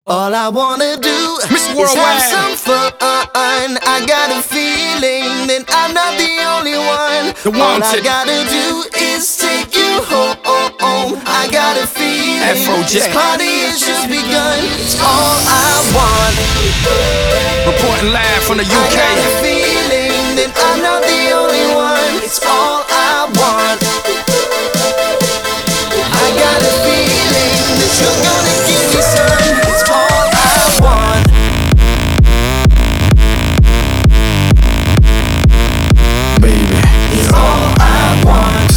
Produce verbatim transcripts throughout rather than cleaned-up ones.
All I wanna do Miss is Worldwide. have some fun. I got a feeling that I'm not the only one. The All I wanted. gotta do is take you home. I got a feeling this Afrojack. party has just begun. It's all I want. Reporting live from the U I K. got a feeling that I'm not the only one. It's all I want. I got a feeling that you're gonna give me some. It's all I want. Baby, It's all I want.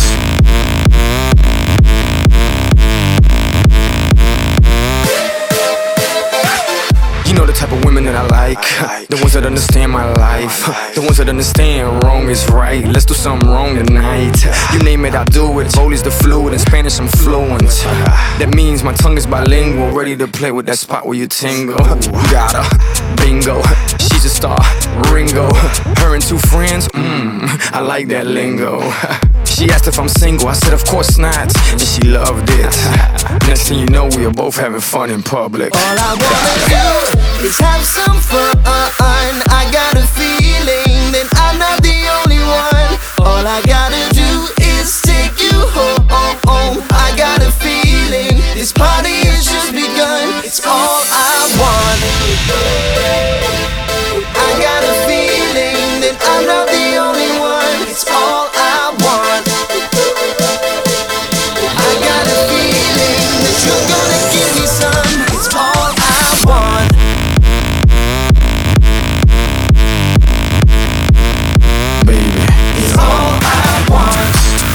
you know the type of women that I like. The ones that understand my life. The ones that understand wrong is right. Let's do something wrong tonight. You name it, I'll do it. Polish the fluid, in Spanish I'm fluent. That means my tongue is bilingual. Ready to play with that spot where you tingle. Got her, bingo. She's a star, Ringo. Her and two friends, mmm, I like that lingo. She asked if I'm single, I said of course not, and she loved it. Next thing you know, we are both having fun in public. All I wanna do is have some fun. I got a feeling that I'm not the only one. All I gotta do is take you home. I got a feeling this party has just begun. It's all I want. I got a feeling that I'm not the only one. It's all I want. I got a feeling that you're gonna give me some. It's all I want. Baby, It's all I want.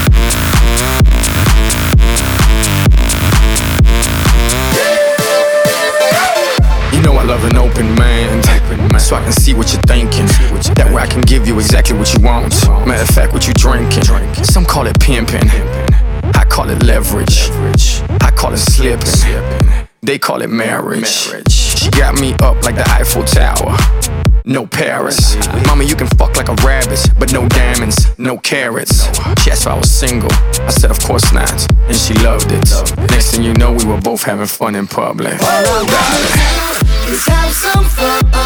you know I love an open mind, so I can see what you're thinking. That way I can give you exactly what you want. Matter of fact, what you drinking. Some call it pimping, I call it leverage. I call it slipping, they call it marriage. She got me up like the Eiffel Tower. No Paris. Mama, you can fuck like a rabbit, but no diamonds, no carrots. She asked if I was single. I said, of course not, and she loved it. Next thing you know, we were both having fun in public. All I wanna do is have some fun.